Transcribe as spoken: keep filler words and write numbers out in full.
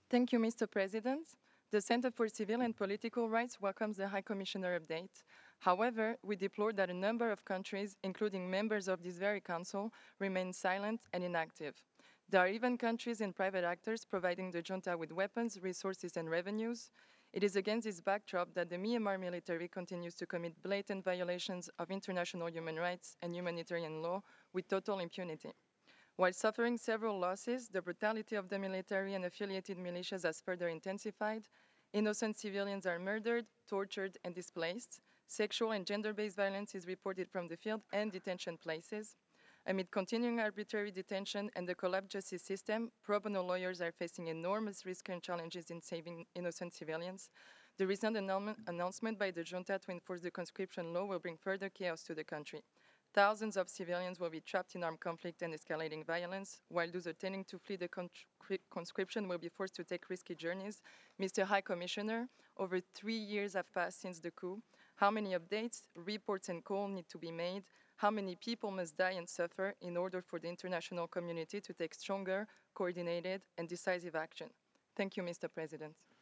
Thank you, Mister President. The Center for Civil and Political Rights welcomes the High Commissioner update. However, we deplore that a number of countries, including members of this very council, remain silent and inactive. There are even countries and private actors providing the junta with weapons, resources, and revenues. It is against this backdrop that the Myanmar military continues to commit blatant violations of international human rights and humanitarian law with total impunity. While suffering several losses, the brutality of the military and affiliated militias has further intensified. Innocent civilians are murdered, tortured, and displaced. Sexual and gender-based violence is reported from the field and detention places. Amid continuing arbitrary detention and the collapsed justice system, pro bono lawyers are facing enormous risks and challenges in saving innocent civilians. The recent announcement by the junta to enforce the conscription law will bring further chaos to the country. Thousands of civilians will be trapped in armed conflict and escalating violence, while those attempting to flee the conscription will be forced to take risky journeys. Mister High Commissioner, over three years have passed since the coup. How many updates, reports, and calls need to be made? How many people must die and suffer in order for the international community to take stronger, coordinated, and decisive action? Thank you, Mister President.